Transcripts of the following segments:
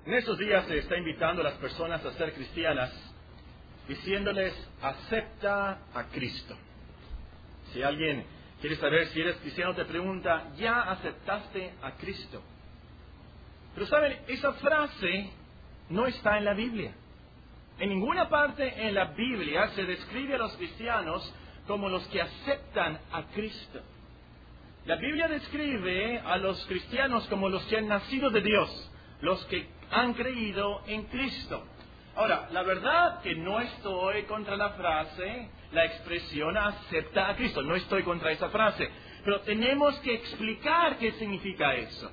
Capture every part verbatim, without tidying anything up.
En estos días se está invitando a las personas a ser cristianas, diciéndoles, acepta a Cristo. Si alguien quiere saber si eres cristiano, te pregunta, ¿ya aceptaste a Cristo? Pero saben, esa frase no está en la Biblia. En ninguna parte en la Biblia se describe a los cristianos como los que aceptan a Cristo. La Biblia describe a los cristianos como los que han nacido de Dios, los que han creído en Cristo. Ahora, la verdad que no estoy contra la frase, la expresión acepta a Cristo. No estoy contra esa frase. Pero tenemos que explicar qué significa eso.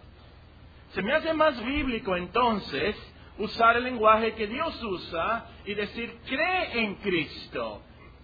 Se me hace más bíblico entonces usar el lenguaje que Dios usa y decir, cree en Cristo,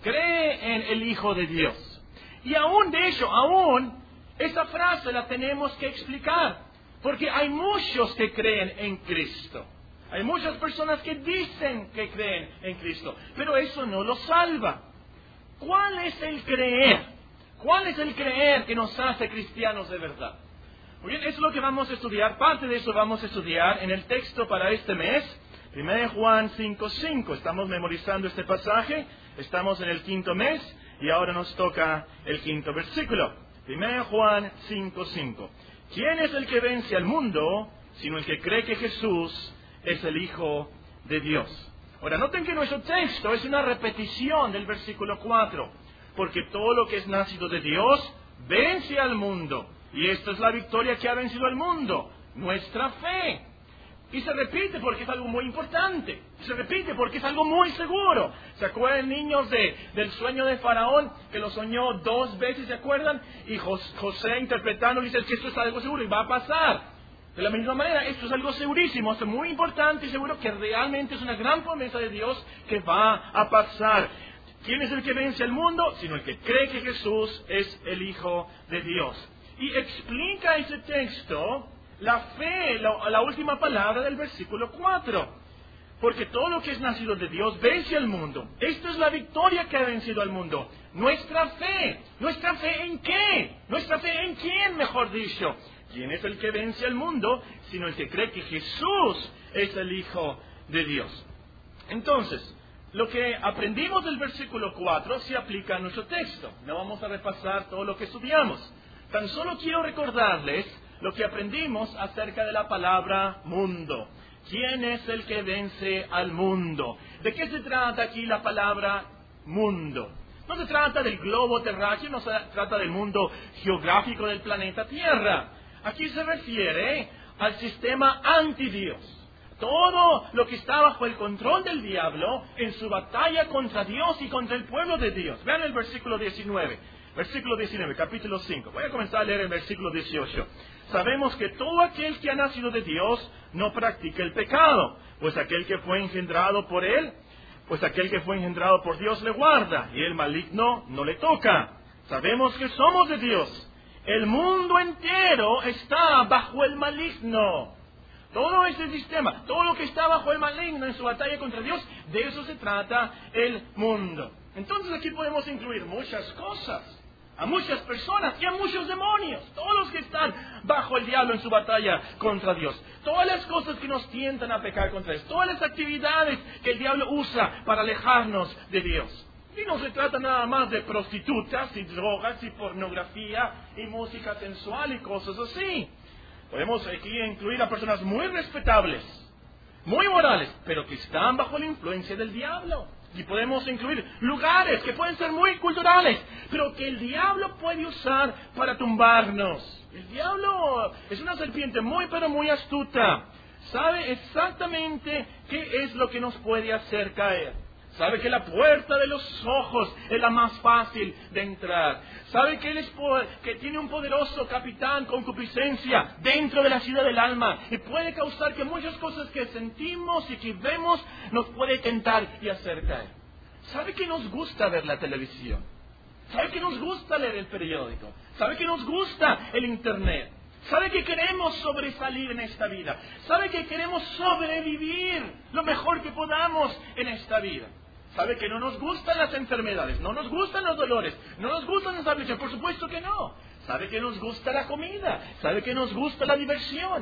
cree en el Hijo de Dios. Y aún de hecho, aún esa frase la tenemos que explicar. Porque hay muchos que creen en Cristo. Hay muchas personas que dicen que creen en Cristo. Pero eso no los salva. ¿Cuál es el creer? ¿Cuál es el creer que nos hace cristianos de verdad? Muy bien, eso es lo que vamos a estudiar. Parte de eso vamos a estudiar en el texto para este mes. primera de Juan cinco cinco. Estamos memorizando este pasaje. Estamos en el quinto mes. Y ahora nos toca el quinto versículo. primera de Juan cinco cinco. ¿Quién es el que vence al mundo, sino el que cree que Jesús es el Hijo de Dios? Ahora, noten que nuestro texto es una repetición del versículo cuatro. Porque todo lo que es nacido de Dios, vence al mundo. Y esta es la victoria que ha vencido al mundo, nuestra fe. Y se repite porque es algo muy importante. Se repite porque es algo muy seguro. ¿Se acuerdan, niños, de, del sueño de Faraón? Que lo soñó dos veces, ¿se acuerdan? Y José, interpretando, dice que esto es algo seguro y va a pasar. De la misma manera, esto es algo segurísimo, esto es muy importante y seguro que realmente es una gran promesa de Dios que va a pasar. ¿Quién es el que vence al mundo? Sino el que cree que Jesús es el Hijo de Dios. Y explica ese texto la fe, la, la última palabra del versículo cuatro. Porque todo lo que es nacido de Dios vence al mundo. Esta es la victoria que ha vencido al mundo. Nuestra fe. ¿Nuestra fe en qué? ¿Nuestra fe en quién, mejor dicho? ¿Quién es el que vence al mundo? Sino el que cree que Jesús es el Hijo de Dios. Entonces, lo que aprendimos del versículo cuatro se aplica a nuestro texto. No vamos a repasar todo lo que estudiamos. Tan solo quiero recordarles lo que aprendimos acerca de la palabra mundo. ¿Quién es el que vence al mundo? ¿De qué se trata aquí la palabra mundo? No se trata del globo terráqueo, no se trata del mundo geográfico del planeta Tierra. Aquí se refiere al sistema antidios. Todo lo que está bajo el control del diablo en su batalla contra Dios y contra el pueblo de Dios. Vean el versículo diecinueve. Versículo diecinueve, capítulo cinco. Voy a comenzar a leer el versículo dieciocho. Sabemos que todo aquel que ha nacido de Dios no practica el pecado, pues aquel que fue engendrado por él, pues aquel que fue engendrado por Dios le guarda, y el maligno no le toca. Sabemos que somos de Dios. El mundo entero está bajo el maligno. Todo ese sistema, todo lo que está bajo el maligno en su batalla contra Dios, de eso se trata el mundo. Entonces aquí podemos incluir muchas cosas, a muchas personas y a muchos demonios, todos los que están bajo el diablo en su batalla contra Dios, todas las cosas que nos tientan a pecar contra Dios, todas las actividades que el diablo usa para alejarnos de Dios. Y no se trata nada más de prostitutas y drogas y pornografía y música sensual y cosas así. Podemos aquí incluir a personas muy respetables, muy morales, pero que están bajo la influencia del diablo. Y podemos incluir lugares que pueden ser muy culturales, pero que el diablo puede usar para tumbarnos. El diablo es una serpiente muy, pero muy astuta. Sabe exactamente qué es lo que nos puede hacer caer. Sabe que la puerta de los ojos es la más fácil de entrar. Sabe que él es poder, que tiene un poderoso capitán concupiscencia dentro de la ciudad del alma y puede causar que muchas cosas que sentimos y que vemos nos puede tentar y hacer caer. Sabe que nos gusta ver la televisión. Sabe que nos gusta leer el periódico. Sabe que nos gusta el internet. Sabe que queremos sobresalir en esta vida. Sabe que queremos sobrevivir lo mejor que podamos en esta vida. Sabe que no nos gustan las enfermedades, no nos gustan los dolores, no nos gustan las aflicciones, por supuesto que no. Sabe que nos gusta la comida, sabe que nos gusta la diversión.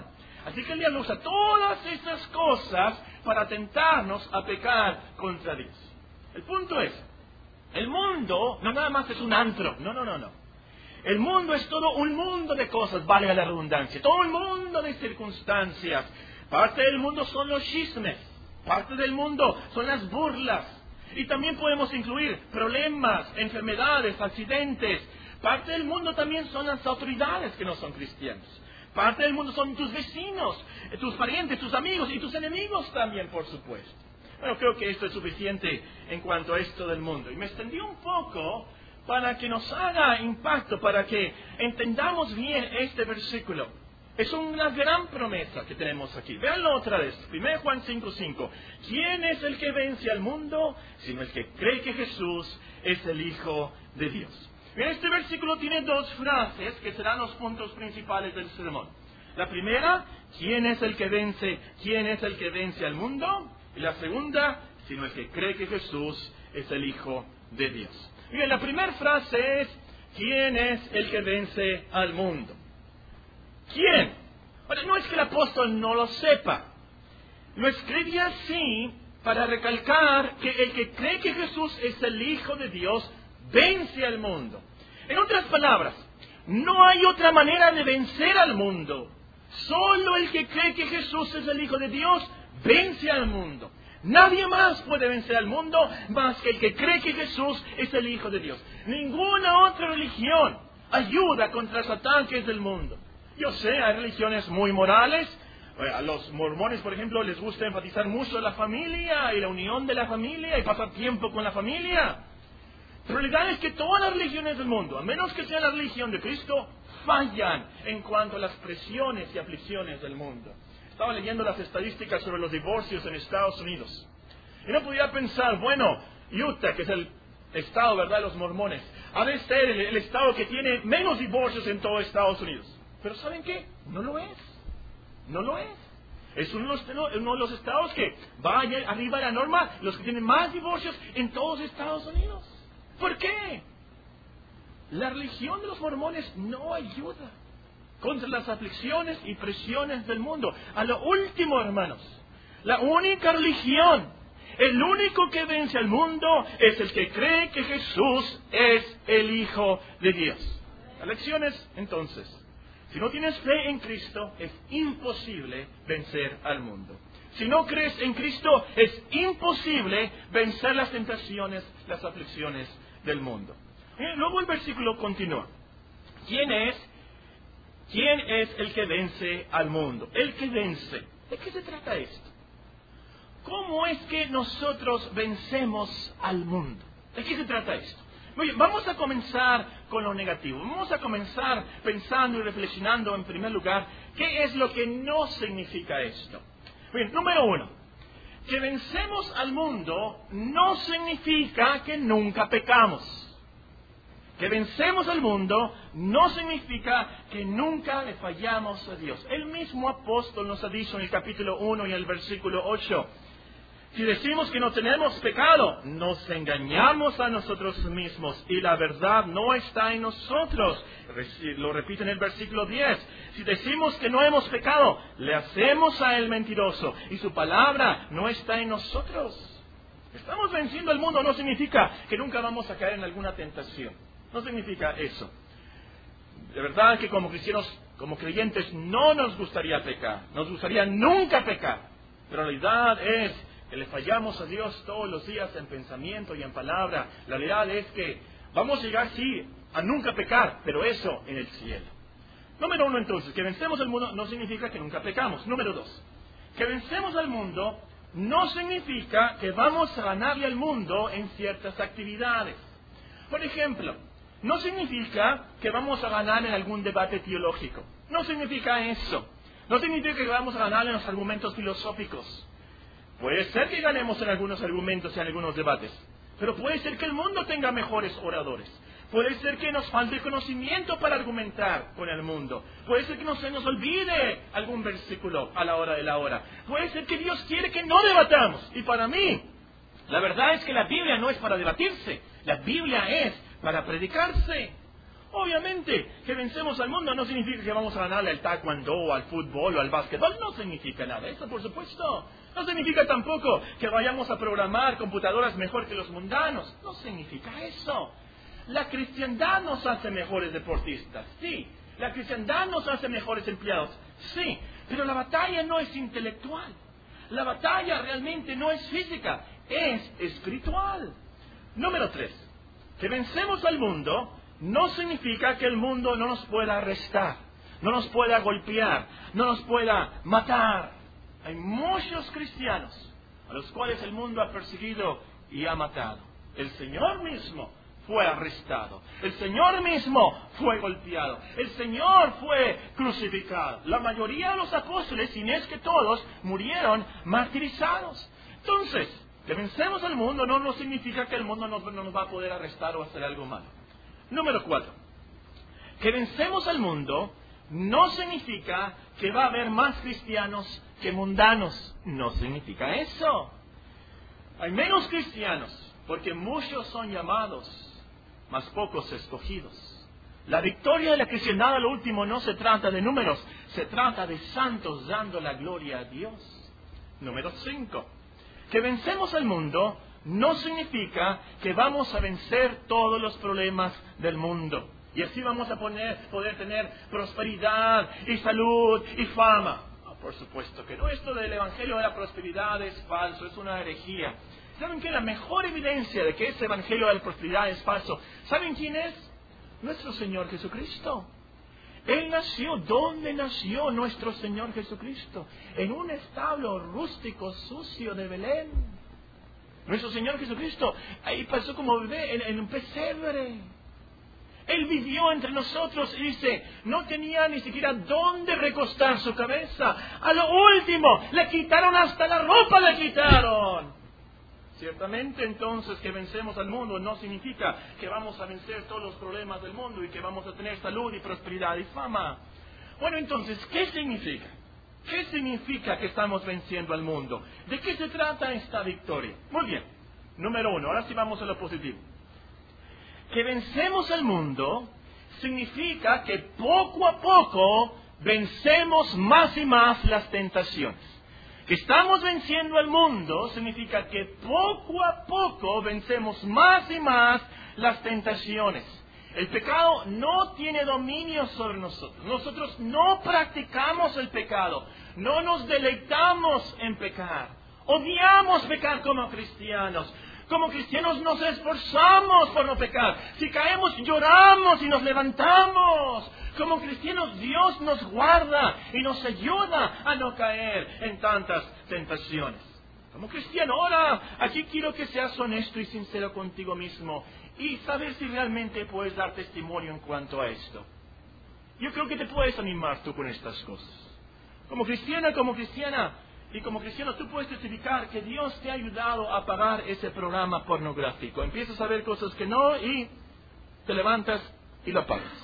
Así que el diablo usa todas esas cosas para tentarnos a pecar contra Dios. El punto es, el mundo no nada más es un antro, no, no, no, no. El mundo es todo un mundo de cosas, valga la redundancia, todo un mundo de circunstancias. Parte del mundo son los chismes, parte del mundo son las burlas. Y también podemos incluir problemas, enfermedades, accidentes. Parte del mundo también son las autoridades que no son cristianos. Parte del mundo son tus vecinos, tus parientes, tus amigos y tus enemigos también, por supuesto. Bueno, creo que esto es suficiente en cuanto a esto del mundo. Y me extendí un poco para que nos haga impacto, para que entendamos bien este versículo. Es una gran promesa que tenemos aquí. Véanlo otra vez. primera Juan cinco cinco. ¿Quién es el que vence al mundo? Sino el que cree que Jesús es el Hijo de Dios. Bien, este versículo tiene dos frases que serán los puntos principales del sermón. La primera, ¿quién es el que vence? ¿Quién es el que vence al mundo? Y la segunda, sino el que cree que Jesús es el Hijo de Dios. Bien, la primera frase es, ¿quién es el que vence al mundo? ¿Quién? Ahora, no es que el apóstol no lo sepa. Lo escribe así para recalcar que el que cree que Jesús es el Hijo de Dios vence al mundo. En otras palabras, no hay otra manera de vencer al mundo. Solo el que cree que Jesús es el Hijo de Dios vence al mundo. Nadie más puede vencer al mundo más que el que cree que Jesús es el Hijo de Dios. Ninguna otra religión ayuda contra los ataques del mundo. Yo sé, hay religiones muy morales. A los mormones, por ejemplo, les gusta enfatizar mucho la familia y la unión de la familia y pasar tiempo con la familia. La realidad es que todas las religiones del mundo, a menos que sea la religión de Cristo, fallan en cuanto a las presiones y aflicciones del mundo. Estaba leyendo las estadísticas sobre los divorcios en Estados Unidos. Y no podía pensar, bueno, Utah, que es el estado, ¿verdad?, de los mormones, ha de ser el, el estado que tiene menos divorcios en todo Estados Unidos. Pero ¿saben qué? No lo es. No lo es. Es uno de los, uno de los estados que va allá arriba de la norma, los que tienen más divorcios en todos Estados Unidos. ¿Por qué? La religión de los mormones no ayuda contra las aflicciones y presiones del mundo. A lo último, hermanos, la única religión, el único que vence al mundo es el que cree que Jesús es el Hijo de Dios. La lección es, entonces, si no tienes fe en Cristo, es imposible vencer al mundo. Si no crees en Cristo, es imposible vencer las tentaciones, las aflicciones del mundo. Y luego el versículo continúa. ¿Quién es? ¿Quién es el que vence al mundo? El que vence. ¿De qué se trata esto? ¿Cómo es que nosotros vencemos al mundo? ¿De qué se trata esto? Oye, vamos a comenzar con lo negativo. Vamos a comenzar pensando y reflexionando en primer lugar qué es lo que no significa esto. Bien, número uno, que vencemos al mundo no significa que nunca pecamos. Que vencemos al mundo no significa que nunca le fallamos a Dios. El mismo apóstol nos ha dicho en el capítulo uno y el versículo ocho, si decimos que no tenemos pecado, nos engañamos a nosotros mismos y la verdad no está en nosotros. Lo repite en el versículo diez. Si decimos que no hemos pecado, le hacemos a él mentiroso y su palabra no está en nosotros. Estamos venciendo al mundo no significa que nunca vamos a caer en alguna tentación. No significa eso. De verdad que como cristianos, como creyentes, no nos gustaría pecar. Nos gustaría nunca pecar. Pero la realidad es que le fallamos a Dios todos los días en pensamiento y en palabra. La realidad es que vamos a llegar, sí, a nunca pecar, pero eso en el cielo. Número uno, entonces, que vencemos al mundo no significa que nunca pecamos. Número dos, que vencemos al mundo no significa que vamos a ganarle al mundo en ciertas actividades. Por ejemplo, no significa que vamos a ganar en algún debate teológico. No significa eso. No significa que vamos a ganar en los argumentos filosóficos. Puede ser que ganemos en algunos argumentos y en algunos debates, pero puede ser que el mundo tenga mejores oradores. Puede ser que nos falte conocimiento para argumentar con el mundo. Puede ser que no se nos olvide algún versículo a la hora de la hora. Puede ser que Dios quiere que no debatamos. Y para mí, la verdad es que la Biblia no es para debatirse. La Biblia es para predicarse. Obviamente, que vencemos al mundo no significa que vamos a ganarle al taekwondo, al fútbol o al básquetbol. No significa nada eso, por supuesto. No significa tampoco que vayamos a programar computadoras mejor que los mundanos. No significa eso. La cristiandad nos hace mejores deportistas, sí. La cristiandad nos hace mejores empleados, sí. Pero la batalla no es intelectual. La batalla realmente no es física, es espiritual. Número tres, que vencemos al mundo no significa que el mundo no nos pueda arrestar, no nos pueda golpear, no nos pueda matar. Hay muchos cristianos a los cuales el mundo ha perseguido y ha matado. El Señor mismo fue arrestado. El Señor mismo fue golpeado. El Señor fue crucificado. La mayoría de los apóstoles, si no es que todos, murieron martirizados. Entonces, que vencemos al mundo no nos significa que el mundo no, no nos va a poder arrestar o hacer algo malo. Número cuatro. Que vencemos al mundo no significa que va a haber más cristianos que mundanos. No significa eso. Hay menos cristianos porque muchos son llamados, mas pocos escogidos. La victoria de la cristiandad a lo último no se trata de números, se trata de santos dando la gloria a Dios. Número cinco. Que vencemos al mundo no significa que vamos a vencer todos los problemas del mundo. Y así vamos a poner, poder tener prosperidad y salud y fama. No, por supuesto que no. Esto del evangelio de la prosperidad es falso, es una herejía. ¿Saben qué? La mejor evidencia de que ese evangelio de la prosperidad es falso, ¿saben quién es? Nuestro Señor Jesucristo. Él nació. ¿Dónde nació nuestro Señor Jesucristo? En un establo rústico, sucio de Belén. Nuestro Señor Jesucristo ahí pasó como bebé en, en un pesebre. Él vivió entre nosotros y dice, no tenía ni siquiera dónde recostar su cabeza. A lo último, le quitaron hasta la ropa, le quitaron. Ciertamente entonces que vencemos al mundo no significa que vamos a vencer todos los problemas del mundo y que vamos a tener salud y prosperidad y fama. Bueno, entonces, ¿qué significa? ¿Qué significa que estamos venciendo al mundo? ¿De qué se trata esta victoria? Muy bien, número uno, ahora sí vamos a lo positivo. Que vencemos al mundo significa que poco a poco vencemos más y más las tentaciones. Que estamos venciendo al mundo significa que poco a poco vencemos más y más las tentaciones. El pecado no tiene dominio sobre nosotros. Nosotros no practicamos el pecado. No nos deleitamos en pecar. Odiamos pecar como cristianos. Como cristianos nos esforzamos por no pecar. Si caemos, lloramos y nos levantamos. Como cristianos, Dios nos guarda y nos ayuda a no caer en tantas tentaciones. Como cristiano, ahora, aquí quiero que seas honesto y sincero contigo mismo y saber si realmente puedes dar testimonio en cuanto a esto. Yo creo que te puedes animar tú con estas cosas. Como cristiana, como cristiana, y como cristiano tú puedes testificar que Dios te ha ayudado a pagar ese programa pornográfico. Empiezas a ver cosas que no y te levantas y lo pagas.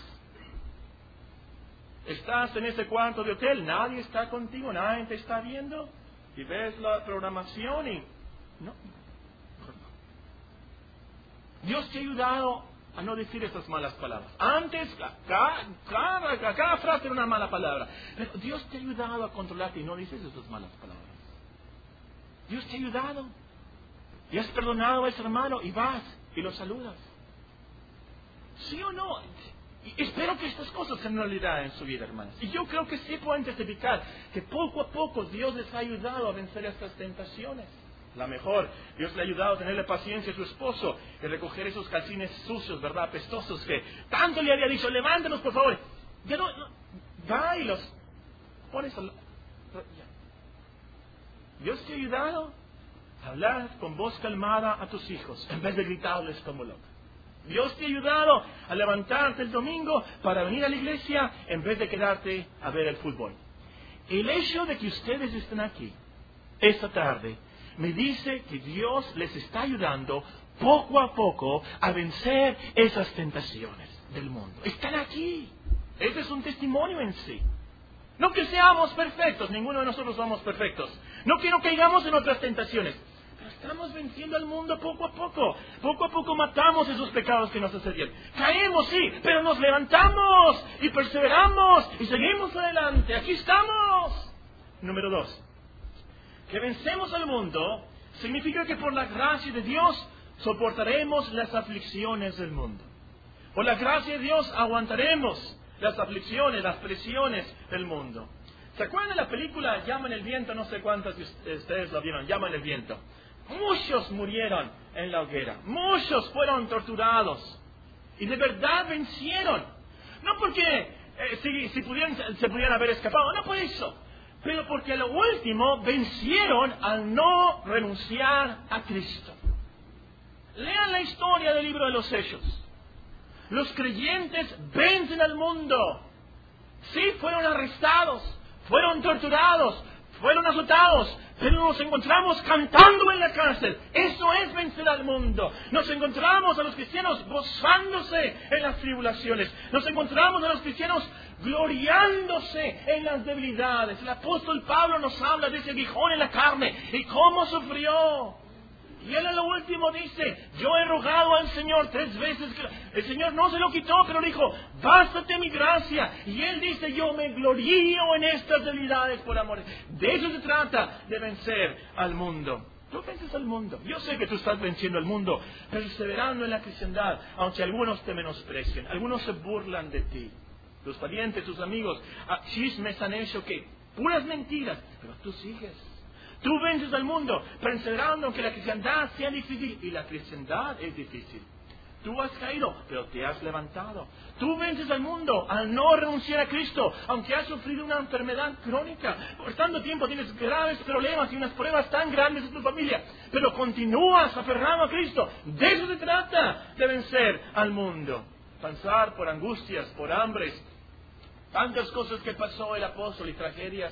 Estás en ese cuarto de hotel, nadie está contigo, nadie te está viendo, y ves la programación y... no. Dios te ha ayudado a no decir esas malas palabras. Antes, cada, cada, cada frase era una mala palabra. Pero Dios te ha ayudado a controlarte y no dices esas malas palabras. Dios te ha ayudado. Y has perdonado a ese hermano y vas y lo saludas. ¿Sí o no? Y espero que estas cosas sean realidad en su vida, hermanos. Y yo creo que sí pueden testificar que poco a poco Dios les ha ayudado a vencer estas tentaciones. La mejor, Dios le ha ayudado a tenerle paciencia a su esposo y recoger esos calcines sucios, ¿verdad? Apestosos que tanto le había dicho, levántenos por favor. Ya no, no, va y los pones al... Dios te ha ayudado a hablar con voz calmada a tus hijos en vez de gritarles como loco. Dios te ha ayudado a levantarte el domingo para venir a la iglesia en vez de quedarte a ver el fútbol. El hecho de que ustedes estén aquí esta tarde me dice que Dios les está ayudando poco a poco a vencer esas tentaciones del mundo. Están aquí. Ese es un testimonio en sí. No que seamos perfectos, ninguno de nosotros somos perfectos. No que no caigamos en otras tentaciones. Pero estamos estamos venciendo al mundo poco a poco. Poco a poco matamos esos pecados que nos asedian. Caemos, sí, pero nos levantamos y perseveramos y seguimos adelante. Aquí estamos. Número dos. Que vencemos al mundo significa que por la gracia de Dios soportaremos las aflicciones del mundo. Por la gracia de Dios aguantaremos las aflicciones, las presiones del mundo. ¿Se acuerdan de la película Llama en el viento? No sé cuántos de ustedes la vieron. Llama en el viento. Muchos murieron en la hoguera. Muchos fueron torturados. Y de verdad vencieron. No porque eh, si, si pudieran, se pudieran haber escapado. No por eso. Pero porque a lo último vencieron al no renunciar a Cristo. Lean la historia del libro de los Hechos. Los creyentes vencen al mundo. Sí, fueron arrestados, fueron torturados, fueron azotados, pero nos encontramos cantando en la cárcel. Eso es vencer al mundo. Nos encontramos a los cristianos gozándose en las tribulaciones. Nos encontramos a los cristianos gloriándose en las debilidades. El apóstol Pablo nos habla de ese aguijón en la carne y cómo sufrió. Y él a lo último dice, yo he rogado al Señor tres veces, que el Señor no se lo quitó, pero dijo, bástate mi gracia. Y él dice, yo me glorío en estas debilidades por amor. De eso se trata, de vencer al mundo. Tú vences al mundo. Yo sé que tú estás venciendo al mundo, perseverando en la cristiandad, aunque algunos te menosprecien, algunos se burlan de ti. Tus parientes, tus amigos, chismes han hecho que puras mentiras, pero tú sigues. Tú vences al mundo, perseverando aunque la cristiandad sea difícil. Y la cristiandad es difícil. Tú has caído, pero te has levantado. Tú vences al mundo al no renunciar a Cristo, aunque has sufrido una enfermedad crónica. Por tanto tiempo tienes graves problemas y unas pruebas tan grandes en tu familia. Pero continúas aferrado a Cristo. De eso se trata, de vencer al mundo. Pasar por angustias, por hambres, tantas cosas que pasó el apóstol y tragedias.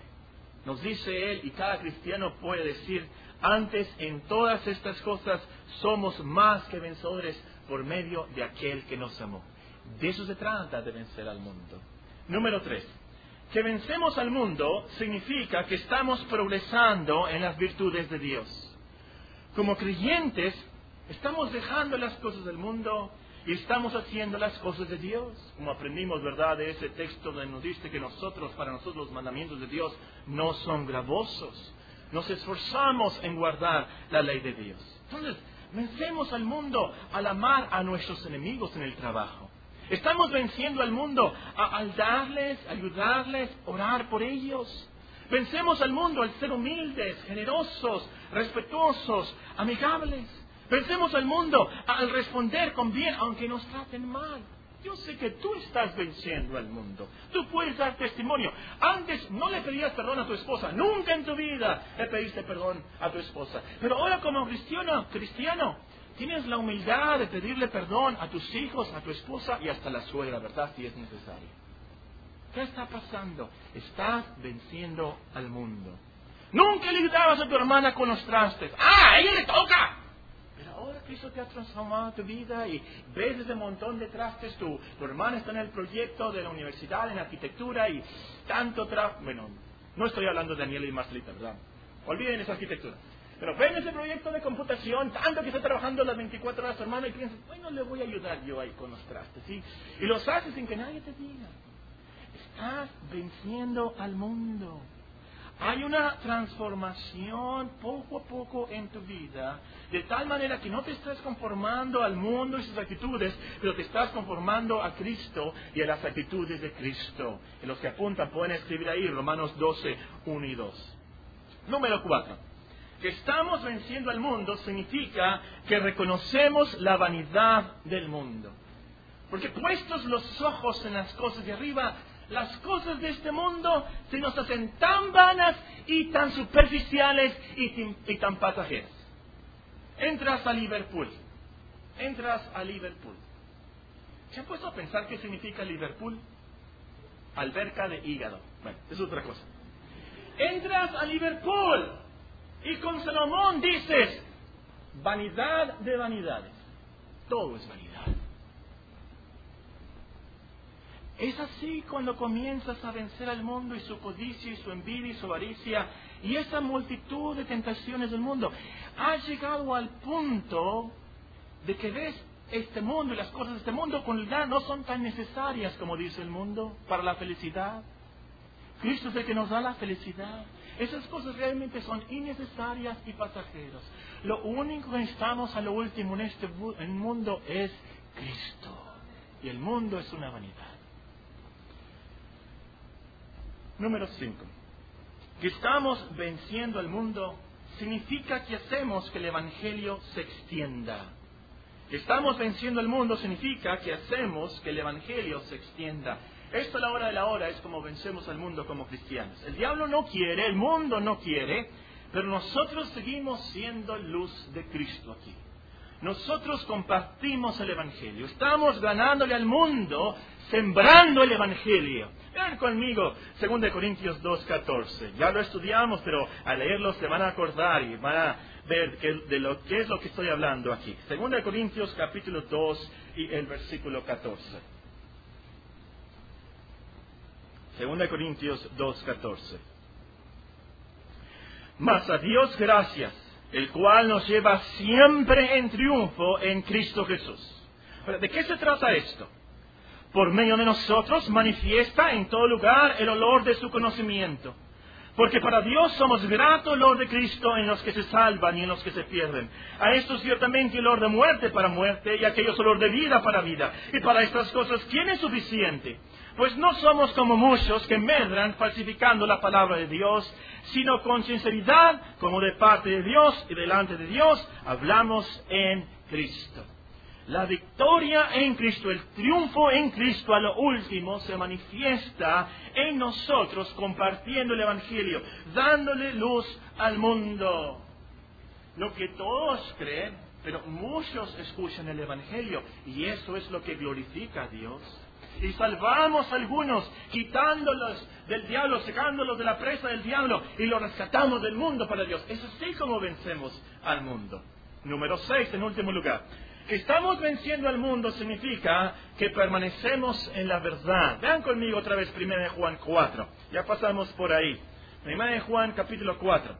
Nos dice él, y cada cristiano puede decir, antes en todas estas cosas somos más que vencedores por medio de aquel que nos amó. De eso se trata, de vencer al mundo. Número tres. Que vencemos al mundo significa que estamos progresando en las virtudes de Dios. Como creyentes, estamos dejando las cosas del mundo y estamos haciendo las cosas de Dios. Como aprendimos, ¿verdad?, de ese texto donde nos dice que nosotros, para nosotros los mandamientos de Dios no son gravosos. Nos esforzamos en guardar la ley de Dios. Entonces, vencemos al mundo al amar a nuestros enemigos en el trabajo. Estamos venciendo al mundo a, al darles, ayudarles, orar por ellos. Vencemos al mundo al ser humildes, generosos, respetuosos, amigables. Vencemos al mundo al responder con bien, aunque nos traten mal. Yo sé que tú estás venciendo al mundo. Tú puedes dar testimonio. Antes no le pedías perdón a tu esposa. Nunca en tu vida le pediste perdón a tu esposa. Pero ahora como cristiano, cristiano, tienes la humildad de pedirle perdón a tus hijos, a tu esposa y hasta a la suegra, ¿verdad? Si es necesario. ¿Qué está pasando? Estás venciendo al mundo. Nunca le gritabas a tu hermana con los trastes. ¡Ah, a ella le toca! Pero ahora Cristo te ha transformado tu vida y ves ese montón de trastes. Tu, tu hermana está en el proyecto de la universidad, en arquitectura y tanto trabajo. Bueno, no estoy hablando de Daniela y Marcelita, ¿verdad? Olviden esa arquitectura. Pero ven ese proyecto de computación, tanto que está trabajando las veinticuatro horas tu hermano y piensas, bueno, le voy a ayudar yo ahí con los trastes, ¿sí? Y los haces sin que nadie te diga. Estás venciendo al mundo. Hay una transformación poco a poco en tu vida, de tal manera que no te estás conformando al mundo y sus actitudes, pero te estás conformando a Cristo y a las actitudes de Cristo. Y los que apuntan pueden escribir ahí Romanos doce, uno y dos. Número cuatro. Que estamos venciendo al mundo significa que reconocemos la vanidad del mundo. Porque puestos los ojos en las cosas de arriba, las cosas de este mundo se nos hacen tan vanas y tan superficiales y, y tan pasajeras. Entras a Liverpool. Entras a Liverpool. ¿Se han puesto a pensar qué significa Liverpool? Alberca de hígado. Bueno, es otra cosa. Entras a Liverpool y con Salomón dices, vanidad de vanidades. Todo es vanidad. Es así cuando comienzas a vencer al mundo y su codicia y su envidia y su avaricia y esa multitud de tentaciones del mundo. Has llegado al punto de que ves este mundo y las cosas de este mundo con ya no son tan necesarias como dice el mundo para la felicidad. Cristo es el que nos da la felicidad. Esas cosas realmente son innecesarias y pasajeras. Lo único que necesitamos a lo último en este mundo es Cristo. Y el mundo es una vanidad. Número cinco. Que estamos venciendo al mundo significa que hacemos que el Evangelio se extienda. Que estamos venciendo al mundo significa que hacemos que el Evangelio se extienda. Esto a la hora de la hora es como vencemos al mundo como cristianos. El diablo no quiere, el mundo no quiere, pero nosotros seguimos siendo luz de Cristo aquí. Nosotros compartimos el Evangelio. Estamos ganándole al mundo, sembrando el Evangelio. Vean conmigo, segunda de Corintios dos, catorce. Ya lo estudiamos, pero al leerlo se van a acordar y van a ver que, de lo que es lo que estoy hablando aquí. segunda de Corintios capítulo dos y el versículo catorce. segunda de Corintios dos, catorce. Mas a Dios gracias, el cual nos lleva siempre en triunfo en Cristo Jesús. ¿De qué se trata esto? Por medio de nosotros manifiesta en todo lugar el olor de su conocimiento. Porque para Dios somos grato olor de Cristo en los que se salvan y en los que se pierden. A estos ciertamente olor de muerte para muerte y a aquellos olor de vida para vida. Y para estas cosas, ¿quién es suficiente? Pues no somos como muchos que medran falsificando la palabra de Dios, sino con sinceridad, como de parte de Dios y delante de Dios, hablamos en Cristo. La victoria en Cristo, el triunfo en Cristo a lo último se manifiesta en nosotros compartiendo el Evangelio, dándole luz al mundo. Lo que todos creen, pero muchos escuchan el Evangelio y eso es lo que glorifica a Dios. Y salvamos a algunos, quitándolos del diablo, sacándolos de la presa del diablo y los rescatamos del mundo para Dios. Es así como vencemos al mundo. Número seis, en último lugar. Que estamos venciendo al mundo significa que permanecemos en la verdad. Vean conmigo otra vez primera de Juan cuatro. Ya pasamos por ahí. primera de Juan capítulo cuatro.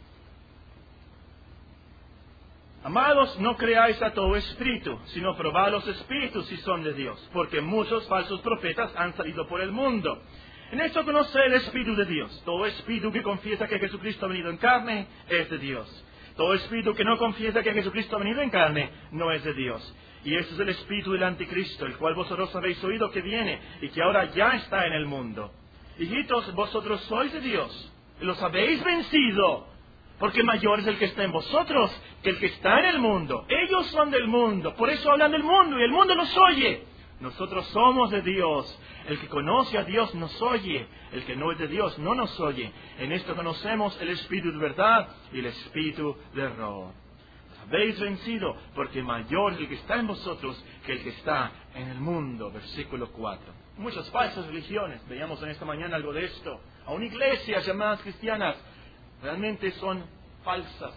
Amados, no creáis a todo espíritu, sino probad los espíritus si son de Dios, porque muchos falsos profetas han salido por el mundo. En esto conoce el Espíritu de Dios. Todo espíritu que confiesa que Jesucristo ha venido en carne es de Dios. Todo espíritu que no confiesa que Jesucristo ha venido en carne no es de Dios. Y ese es el espíritu del anticristo, el cual vosotros habéis oído que viene y que ahora ya está en el mundo. Hijitos, vosotros sois de Dios, los habéis vencido, porque mayor es el que está en vosotros que el que está en el mundo. Ellos son del mundo, por eso hablan del mundo y el mundo los oye. Nosotros somos de Dios. El que conoce a Dios nos oye. El que no es de Dios no nos oye. En esto conocemos el espíritu de verdad y el espíritu de error. Habéis vencido porque mayor es el que está en vosotros que el que está en el mundo. Versículo cuatro. Muchas falsas religiones. Veíamos en esta mañana algo de esto. Aún iglesias llamadas cristianas realmente son falsas.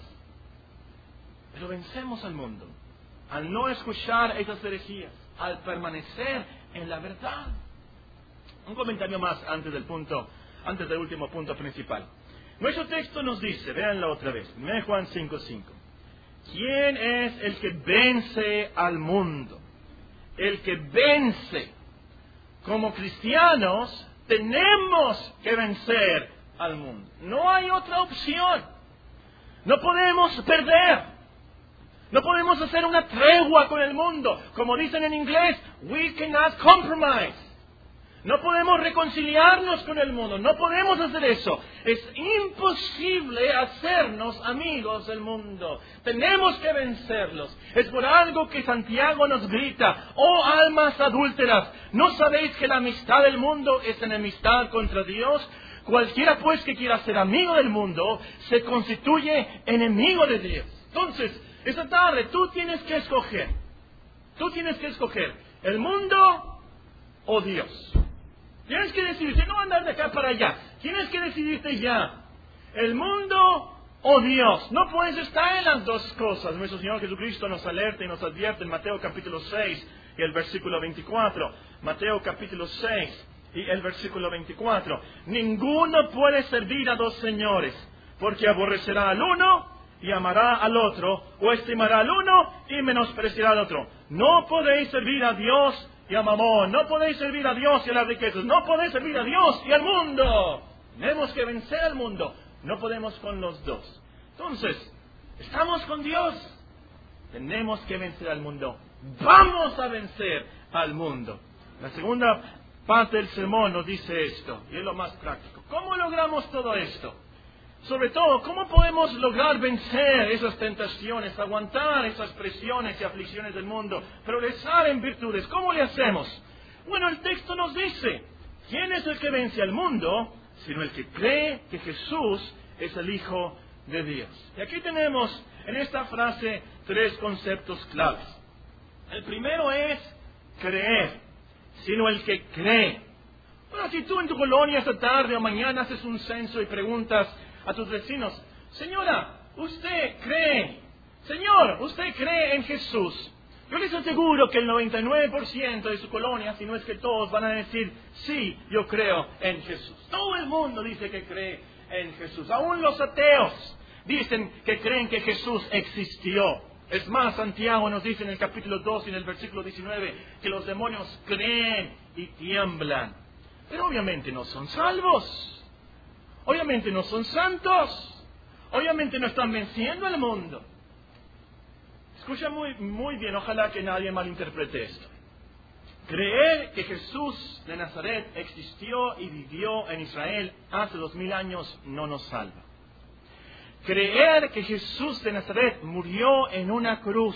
Pero vencemos al mundo al no escuchar esas herejías, al permanecer en la verdad. Un comentario más antes del punto, antes del último punto principal. Nuestro texto nos dice, véanlo otra vez, primera de Juan cinco cinco. ¿Quién es el que vence al mundo? El que vence. Como cristianos tenemos que vencer al mundo. No hay otra opción. No podemos perder. No podemos hacer una tregua con el mundo. Como dicen en inglés, we cannot compromise. No podemos reconciliarnos con el mundo. No podemos hacer eso. Es imposible hacernos amigos del mundo. Tenemos que vencerlos. Es por algo que Santiago nos grita: oh almas adúlteras, ¿no sabéis que la amistad del mundo es enemistad contra Dios? Cualquiera pues que quiera ser amigo del mundo se constituye enemigo de Dios. Entonces, esta tarde tú tienes que escoger. Tú tienes que escoger el mundo o Dios. Tienes que decidirte, no andar de acá para allá. Tienes que decidirte ya. El mundo oh Dios. No puedes estar en las dos cosas. Nuestro Señor Jesucristo nos alerta y nos advierte en Mateo capítulo seis y el versículo veinticuatro. Mateo capítulo seis y el versículo veinticuatro. Ninguno puede servir a dos señores, porque aborrecerá al uno y amará al otro, o estimará al uno y menospreciará al otro. No podéis servir a Dios y a Mamón, no podéis servir a Dios y a las riquezas, no podéis servir a Dios y al mundo. Tenemos que vencer al mundo, no podemos con los dos. Entonces, estamos con Dios, tenemos que vencer al mundo, vamos a vencer al mundo. La segunda parte del sermón nos dice esto, y es lo más práctico. ¿Cómo logramos todo esto? Sobre todo, ¿cómo podemos lograr vencer esas tentaciones, aguantar esas presiones y aflicciones del mundo, progresar en virtudes? ¿Cómo le hacemos? Bueno, el texto nos dice, ¿quién es el que vence al mundo? Sino el que cree que Jesús es el Hijo de Dios. Y aquí tenemos en esta frase tres conceptos claves. El primero es creer, sino el que cree. Bueno, si tú en tu colonia esta tarde o mañana haces un censo y preguntas a tus vecinos, señora, ¿usted cree? Señor, ¿usted cree en Jesús? Yo les aseguro que el noventa y nueve por ciento de su colonia, si no es que todos, van a decir, sí, yo creo en Jesús. Todo el mundo dice que cree en Jesús. Aún los ateos dicen que creen que Jesús existió. Es más, Santiago nos dice en el capítulo dos y en el versículo diecinueve que los demonios creen y tiemblan. Pero obviamente no son salvos. Obviamente no son santos. Obviamente no están venciendo al mundo. Escucha muy, muy bien, ojalá que nadie malinterprete esto. Creer que Jesús de Nazaret existió y vivió en Israel hace dos mil años no nos salva. Creer que Jesús de Nazaret murió en una cruz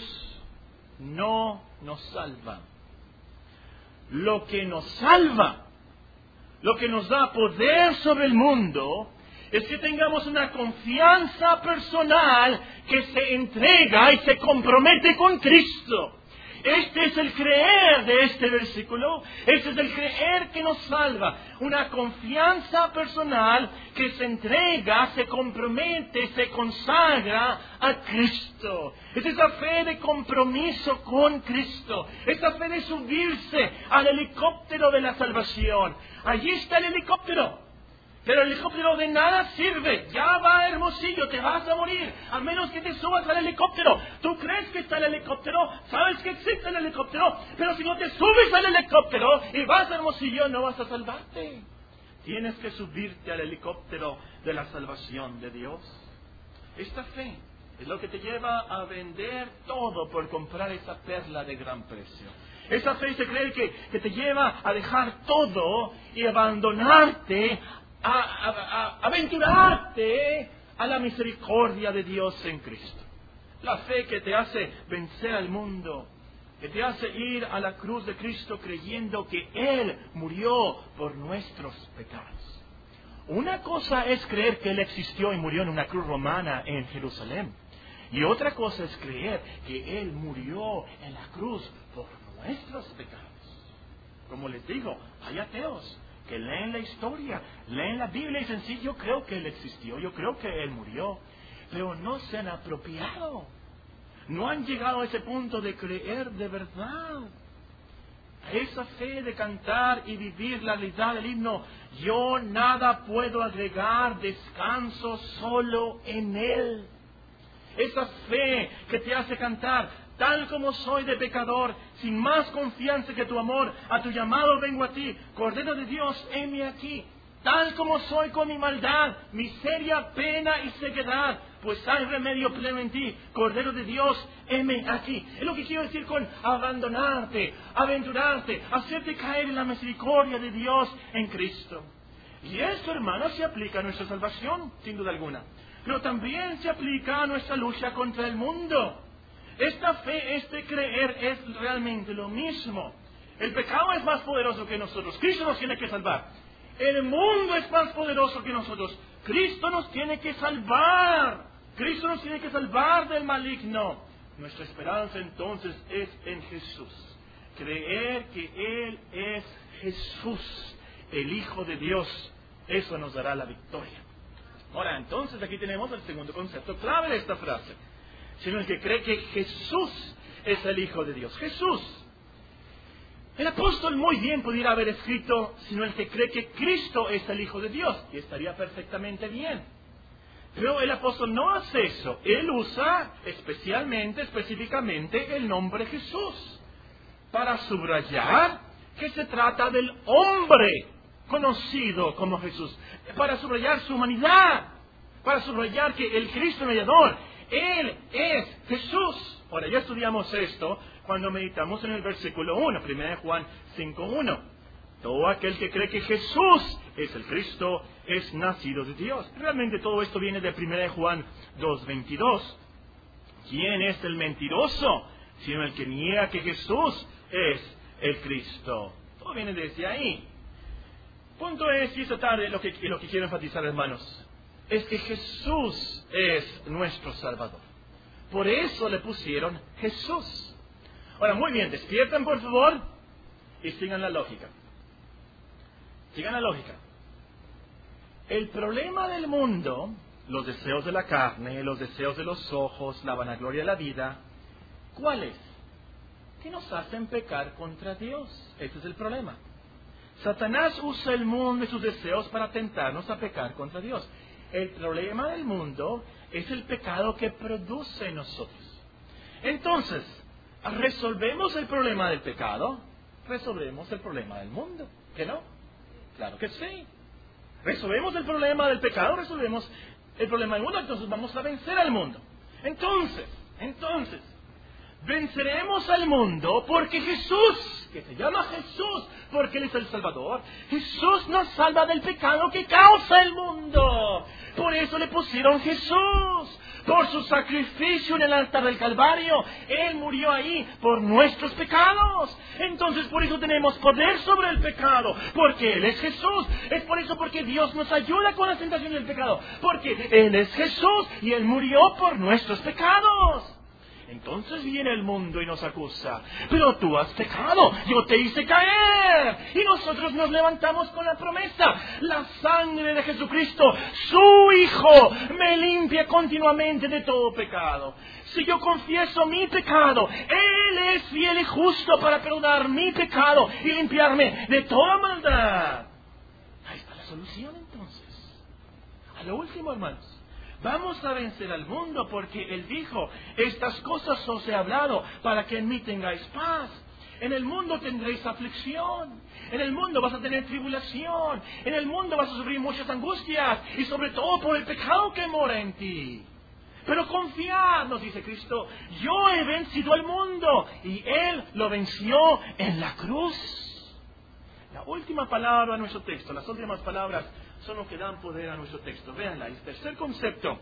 no nos salva. Lo que nos salva, lo que nos da poder sobre el mundo, es que tengamos una confianza personal que se entrega y se compromete con Cristo. Este es el creer de este versículo, este es el creer que nos salva. Una confianza personal que se entrega, se compromete, se consagra a Cristo. Es esa fe de compromiso con Cristo, esa fe de subirse al helicóptero de la salvación. Allí está el helicóptero. Pero el helicóptero de nada sirve. Ya va a Hermosillo, te vas a morir, a menos que te subas al helicóptero. Tú crees que está el helicóptero, sabes que existe el helicóptero, pero si no te subes al helicóptero y vas a Hermosillo, no vas a salvarte. Tienes que subirte al helicóptero de la salvación de Dios. Esta fe es lo que te lleva a vender todo por comprar esa perla de gran precio. Esa fe se cree que, que te lleva a dejar todo y abandonarte, a, a, a aventurarte a la misericordia de Dios en Cristo. La fe que te hace vencer al mundo, que te hace ir a la cruz de Cristo creyendo que Él murió por nuestros pecados. Una cosa es creer que Él existió y murió en una cruz romana en Jerusalén. Y otra cosa es creer que Él murió en la cruz por nuestros pecados. Como les digo, hay ateos que leen la historia, leen la Biblia y dicen, sí, yo creo que Él existió, yo creo que Él murió, pero no se han apropiado. No han llegado a ese punto de creer de verdad. Esa fe de cantar y vivir la realidad del himno, yo nada puedo agregar, descanso solo en Él. Esa fe que te hace cantar, tal como soy de pecador, sin más confianza que tu amor, a tu llamado vengo a ti, Cordero de Dios, heme aquí. Tal como soy con mi maldad, miseria, pena y sequedad, pues hay remedio pleno en ti, Cordero de Dios, heme aquí. Es lo que quiero decir con abandonarte, aventurarte, hacerte caer en la misericordia de Dios en Cristo. Y esto, hermanos, se aplica a nuestra salvación, sin duda alguna. Pero también se aplica a nuestra lucha contra el mundo. Esta fe, este creer es realmente lo mismo. El pecado es más poderoso que nosotros. Cristo nos tiene que salvar. El mundo es más poderoso que nosotros. Cristo nos tiene que salvar. Cristo nos tiene que salvar del maligno. Nuestra esperanza entonces es en Jesús. Creer que Él es Jesús, el Hijo de Dios. Eso nos dará la victoria. Ahora, entonces aquí tenemos el segundo concepto clave de esta frase. Sino el que cree que Jesús es el Hijo de Dios. Jesús. El apóstol muy bien pudiera haber escrito, sino el que cree que Cristo es el Hijo de Dios, y estaría perfectamente bien. Pero el apóstol no hace eso. Él usa especialmente, específicamente, el nombre Jesús, para subrayar que se trata del hombre conocido como Jesús, para subrayar su humanidad, para subrayar que el Cristo mediador, Él es Jesús. Ahora, ya estudiamos esto cuando meditamos en el versículo uno, primera de Juan cinco uno. Todo aquel que cree que Jesús es el Cristo es nacido de Dios. Realmente todo esto viene de primera de Juan dos veintidós. ¿Quién es el mentiroso? Sino el que niega que Jesús es el Cristo. Todo viene desde ahí. Punto es, y esta tarde lo que, lo que quiero enfatizar, hermanos, es que Jesús es nuestro Salvador. Por eso le pusieron Jesús. Ahora, muy bien, despierten por favor y sigan la lógica. Sigan la lógica. El problema del mundo, los deseos de la carne, los deseos de los ojos, la vanagloria de la vida, ¿cuál es? Que nos hacen pecar contra Dios. Ese es el problema. Satanás usa el mundo y sus deseos para tentarnos a pecar contra Dios. El problema del mundo es el pecado que produce en nosotros. Entonces, ¿resolvemos el problema del pecado? Resolvemos el problema del mundo. ¿Qué no? Claro que sí. Resolvemos el problema del pecado, resolvemos el problema del mundo, entonces vamos a vencer al mundo. Entonces, entonces, venceremos al mundo porque Jesús, que se llama Jesús, porque Él es el Salvador, Jesús nos salva del pecado que causa el mundo. Por eso le pusieron Jesús. Por su sacrificio en el altar del Calvario, Él murió ahí por nuestros pecados. Entonces por eso tenemos poder sobre el pecado, porque Él es Jesús. Es por eso porque Dios nos ayuda con la tentación del pecado, porque Él es Jesús y Él murió por nuestros pecados. Entonces viene el mundo y nos acusa. Pero tú has pecado, yo te hice caer. Y nosotros nos levantamos con la promesa. La sangre de Jesucristo, su Hijo, me limpia continuamente de todo pecado. Si yo confieso mi pecado, Él es fiel y justo para perdonar mi pecado y limpiarme de toda maldad. Ahí está la solución entonces. A lo último, hermanos. Vamos a vencer al mundo porque Él dijo, estas cosas os he hablado para que en mí tengáis paz. En el mundo tendréis aflicción. En el mundo vas a tener tribulación. En el mundo vas a sufrir muchas angustias. Y sobre todo por el pecado que mora en ti. Pero confiad, nos dice Cristo, yo he vencido al mundo. Y Él lo venció en la cruz. La última palabra de nuestro texto, las últimas palabras son los que dan poder a nuestro texto. Véanla, el tercer concepto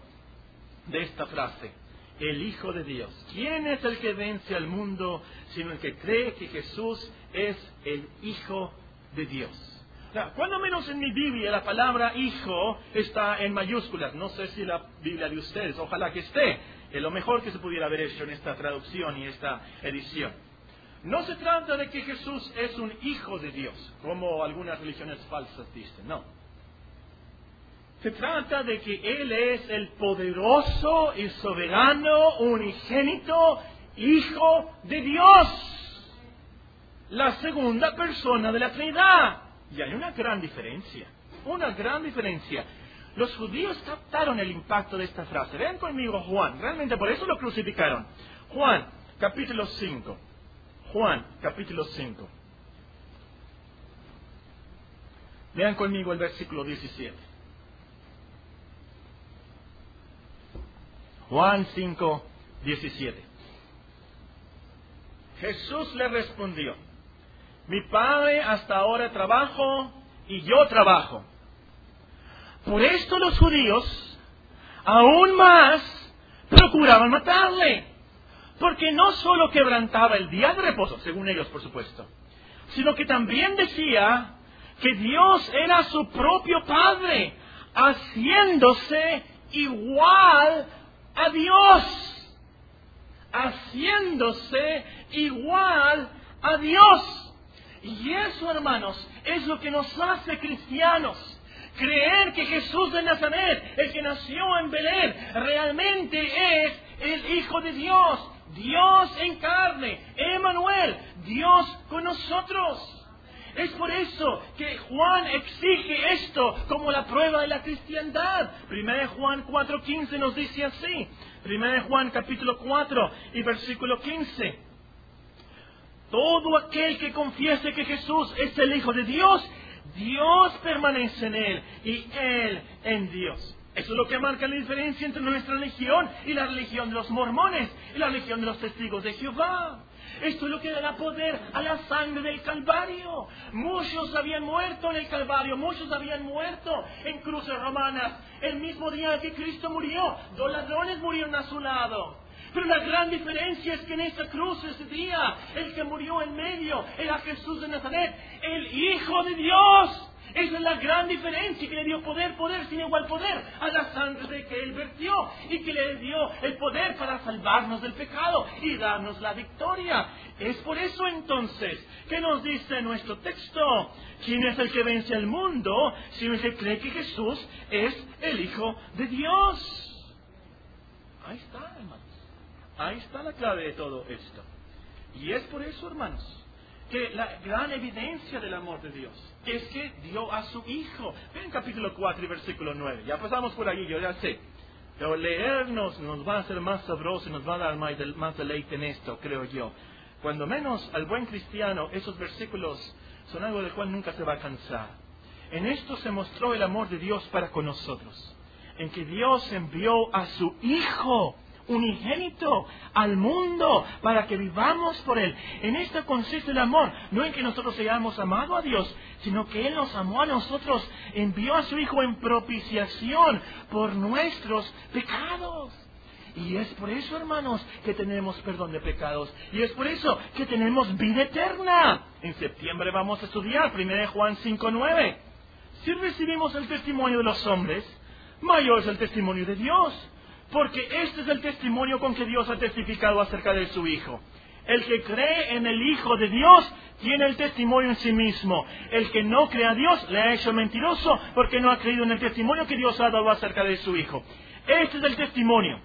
de esta frase, el Hijo de Dios. ¿Quién es el que vence al mundo sino el que cree que Jesús es el Hijo de Dios? Ahora, cuando menos en mi Biblia la palabra Hijo está en mayúsculas. No sé si la Biblia de ustedes, ojalá que esté. Es lo mejor que se pudiera haber hecho en esta traducción y esta edición. No se trata de que Jesús es un Hijo de Dios, como algunas religiones falsas dicen, no. Se trata de que Él es el poderoso y soberano, unigénito Hijo de Dios. La segunda persona de la Trinidad. Y hay una gran diferencia. Una gran diferencia. Los judíos captaron el impacto de esta frase. Vean conmigo Juan. Realmente por eso lo crucificaron. Juan, capítulo cinco. Juan, capítulo cinco. Vean conmigo el versículo diecisiete. Juan cinco, diecisiete. Jesús le respondió, mi Padre hasta ahora trabajo y yo trabajo. Por esto los judíos aún más procuraban matarle, porque no solo quebrantaba el día de reposo, según ellos por supuesto, sino que también decía que Dios era su propio Padre, haciéndose igual a Dios, haciéndose igual a Dios. Y eso, hermanos, es lo que nos hace cristianos, Creer que Jesús de Nazaret, el que nació en Belén, realmente es el Hijo de Dios, Dios en carne, Emmanuel, Dios con nosotros. Es por eso que Juan exige esto como la prueba de la cristiandad. Primera de Juan cuatro quince nos dice así. Primera de Juan capítulo cuatro y versículo quince. Todo aquel que confiese que Jesús es el Hijo de Dios, Dios permanece en él y él en Dios. Eso es lo que marca la diferencia entre nuestra religión y la religión de los mormones y la religión de los testigos de Jehová. Esto es lo que dará poder a la sangre del Calvario. Muchos habían muerto en el Calvario, muchos habían muerto en cruces romanas. El mismo día que Cristo murió, dos ladrones murieron a su lado. Pero la gran diferencia es que en esa cruz ese día, el que murió en medio era Jesús de Nazaret, el Hijo de Dios. Esa es la gran diferencia, que le dio poder, poder sin igual poder a la sangre que Él vertió y que le dio el poder para salvarnos del pecado y darnos la victoria. Es por eso entonces que nos dice nuestro texto: ¿quién es el que vence al mundo sino el que cree que Jesús es el Hijo de Dios? Ahí está, hermanos. Ahí está la clave de todo esto. Y es por eso, hermanos, que la gran evidencia del amor de Dios es que dio a su Hijo. Ven capítulo cuatro y versículo nueve. Ya pasamos por allí, yo ya sé. Pero leernos nos va a hacer más sabroso y nos va a dar más, más deleite en esto, creo yo. Cuando menos al buen cristiano, esos versículos son algo del cual nunca se va a cansar. En esto se mostró el amor de Dios para con nosotros, en que Dios envió a su Hijo unigénito al mundo para que vivamos por Él. En esto consiste el amor, no en que nosotros hayamos amado a Dios, sino que Él nos amó a nosotros, envió a su Hijo en propiciación por nuestros pecados. Y es por eso, hermanos, que tenemos perdón de pecados. Y es por eso que tenemos vida eterna. En septiembre vamos a estudiar primera de Juan cinco nueve. Si recibimos el testimonio de los hombres, mayor es el testimonio de Dios. Porque este es el testimonio con que Dios ha testificado acerca de su Hijo. El que cree en el Hijo de Dios tiene el testimonio en sí mismo. El que no cree a Dios le ha hecho mentiroso porque no ha creído en el testimonio que Dios ha dado acerca de su Hijo. Este es el testimonio.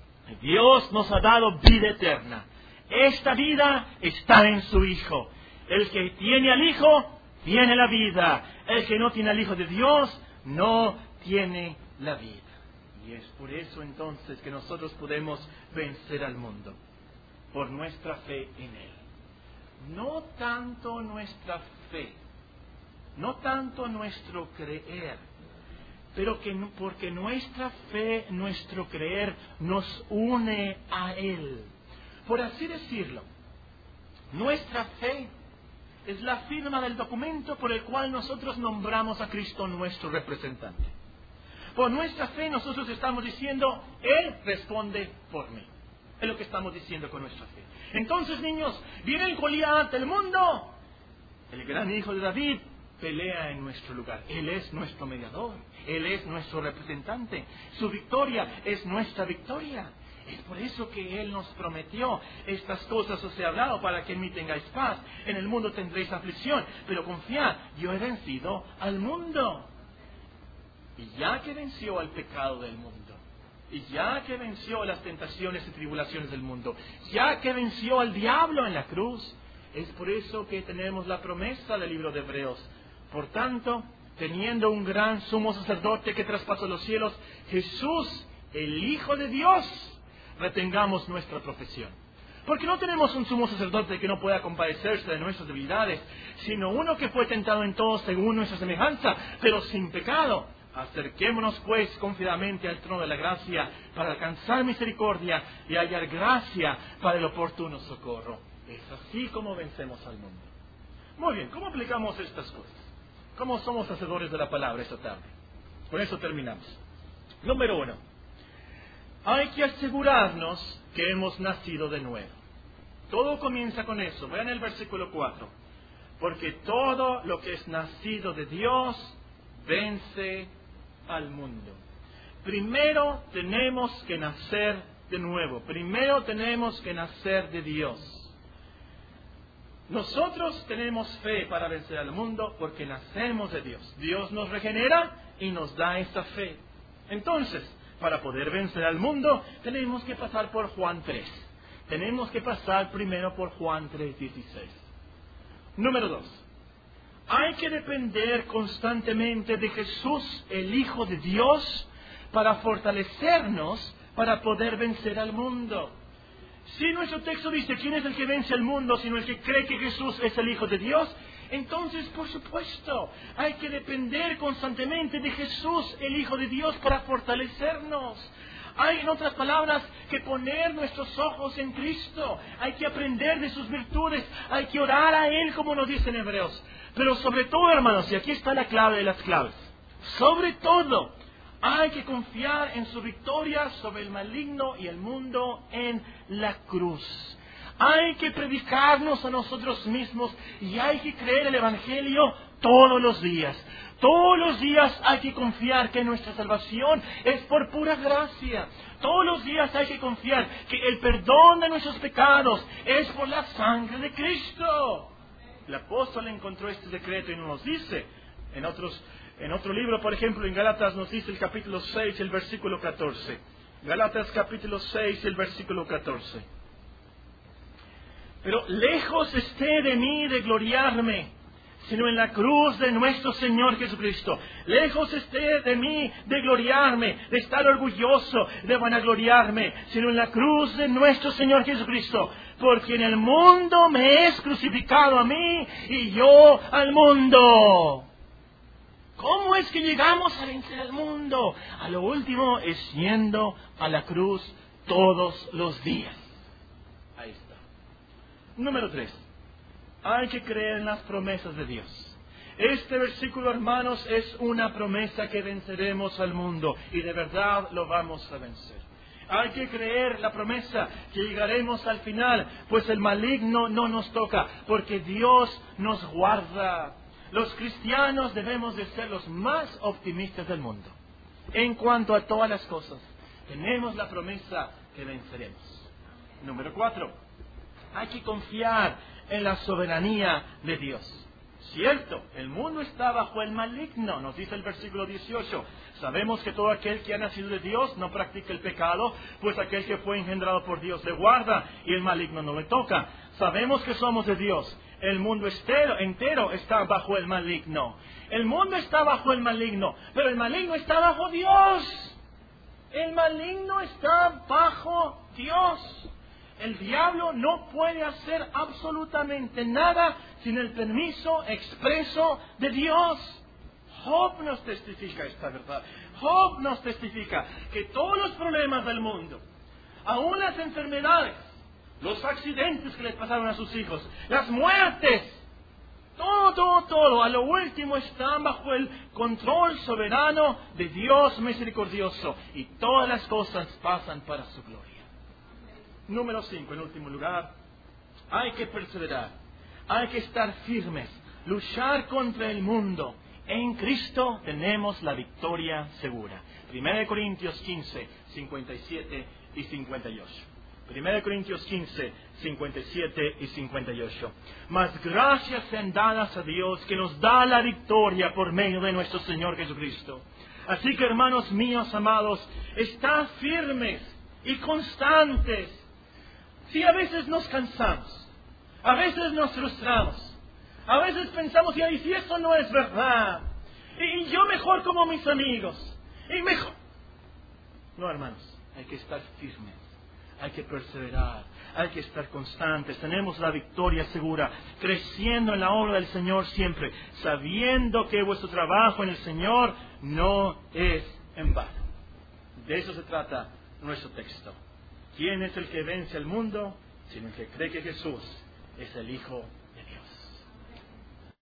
Dios nos ha dado vida eterna. Esta vida está en su Hijo. El que tiene al Hijo, tiene la vida. El que no tiene al Hijo de Dios, no tiene la vida. Y es por eso entonces que nosotros podemos vencer al mundo, por nuestra fe en Él. No tanto nuestra fe, no tanto nuestro creer, pero que porque nuestra fe, nuestro creer nos une a Él. Por así decirlo, nuestra fe es la firma del documento por el cual nosotros nombramos a Cristo nuestro representante. Por nuestra fe nosotros estamos diciendo, Él responde por mí. Es lo que estamos diciendo con nuestra fe. Entonces, niños, viene el Goliat del mundo. El gran hijo de David pelea en nuestro lugar. Él es nuestro mediador. Él es nuestro representante. Su victoria es nuestra victoria. Es por eso que Él nos prometió estas cosas os he hablado para que en mí tengáis paz. En el mundo tendréis aflicción, pero confiad, yo he vencido al mundo. Y ya que venció al pecado del mundo, y ya que venció las tentaciones y tribulaciones del mundo, ya que venció al diablo en la cruz, es por eso que tenemos la promesa del libro de Hebreos. Por tanto, teniendo un gran sumo sacerdote que traspasó los cielos, Jesús, el Hijo de Dios, retengamos nuestra profesión. Porque no tenemos un sumo sacerdote que no pueda compadecerse de nuestras debilidades, sino uno que fue tentado en todo según nuestra semejanza, pero sin pecado. Acerquémonos pues confiadamente al trono de la gracia para alcanzar misericordia y hallar gracia para el oportuno socorro. Es así como vencemos al mundo. Muy bien, ¿cómo aplicamos estas cosas? ¿Cómo somos hacedores de la palabra esta tarde? Con eso terminamos. Número uno, hay que asegurarnos que hemos nacido de nuevo. Todo comienza con eso. Vean el versículo cuatro. Porque todo lo que es nacido de Dios vence al mundo. Primero tenemos que nacer de nuevo. Primero tenemos que nacer de Dios. Nosotros tenemos fe para vencer al mundo porque nacemos de Dios. Dios nos regenera y nos da esta fe. Entonces, para poder vencer al mundo, tenemos que pasar por Juan tres. Tenemos que pasar primero por Juan tres dieciséis. Número dos. Hay que depender constantemente de Jesús, el Hijo de Dios, para fortalecernos para poder vencer al mundo. Si nuestro texto dice, ¿quién es el que vence al mundo sino el que cree que Jesús es el Hijo de Dios? Entonces, por supuesto, hay que depender constantemente de Jesús, el Hijo de Dios, para fortalecernos. Hay, en otras palabras, que poner nuestros ojos en Cristo. Hay que aprender de sus virtudes. Hay que orar a Él, como nos dicen Hebreos. Pero sobre todo, hermanos, y aquí está la clave de las claves. Sobre todo, hay que confiar en su victoria sobre el maligno y el mundo en la cruz. Hay que predicarnos a nosotros mismos y hay que creer el Evangelio todos los días. Todos los días hay que confiar que nuestra salvación es por pura gracia. Todos los días hay que confiar que el perdón de nuestros pecados es por la sangre de Cristo. El apóstol encontró este secreto y nos dice en otros, en otro libro, por ejemplo, en Gálatas nos dice el capítulo seis, el versículo catorce. Gálatas capítulo seis, el versículo catorce. Pero lejos esté de mí de gloriarme, sino en la cruz de nuestro Señor Jesucristo. Lejos esté de mí de gloriarme, de estar orgulloso, de vanagloriarme, sino en la cruz de nuestro Señor Jesucristo. Porque en el mundo me es crucificado a mí y yo al mundo. ¿Cómo es que llegamos a vencer al mundo? A lo último es yendo a la cruz todos los días. Ahí está. Número tres. Hay que creer en las promesas de Dios. Este versículo, hermanos, es una promesa que venceremos al mundo. Y de verdad lo vamos a vencer. Hay que creer la promesa que llegaremos al final, pues el maligno no nos toca, porque Dios nos guarda. Los cristianos debemos de ser los más optimistas del mundo. En cuanto a todas las cosas, tenemos la promesa que venceremos. Número cuatro. Hay que confiar en la soberanía de Dios. Cierto, el mundo está bajo el maligno, nos dice el versículo dieciocho. Sabemos que todo aquel que ha nacido de Dios no practica el pecado, pues aquel que fue engendrado por Dios le guarda y el maligno no le toca. Sabemos que somos de Dios. El mundo entero, entero está bajo el maligno. El mundo está bajo el maligno, pero el maligno está bajo Dios. El maligno está bajo Dios. El diablo no puede hacer absolutamente nada sin el permiso expreso de Dios. Job nos testifica esta verdad. Job nos testifica que todos los problemas del mundo, aún las enfermedades, los accidentes que les pasaron a sus hijos, las muertes, todo, todo, todo, a lo último están bajo el control soberano de Dios misericordioso. Y todas las cosas pasan para su gloria. Número cinco, en último lugar, hay que perseverar, hay que estar firmes, luchar contra el mundo. En Cristo tenemos la victoria segura. Primera de Corintios quince, cincuenta y siete y cincuenta y ocho. Primera de Corintios quince, cincuenta y siete y cincuenta y ocho. Mas gracias sean dadas a Dios que nos da la victoria por medio de nuestro Señor Jesucristo. Así que, hermanos míos amados, estad firmes y constantes. Si a veces nos cansamos, a veces nos frustramos, a veces pensamos, y si eso no es verdad, y yo mejor como mis amigos, y mejor... No, hermanos, hay que estar firmes, hay que perseverar, hay que estar constantes. Tenemos la victoria segura, creciendo en la obra del Señor siempre, sabiendo que vuestro trabajo en el Señor no es en vano. De eso se trata nuestro texto. ¿Quién es el que vence al mundo? Sino el que cree que Jesús es el Hijo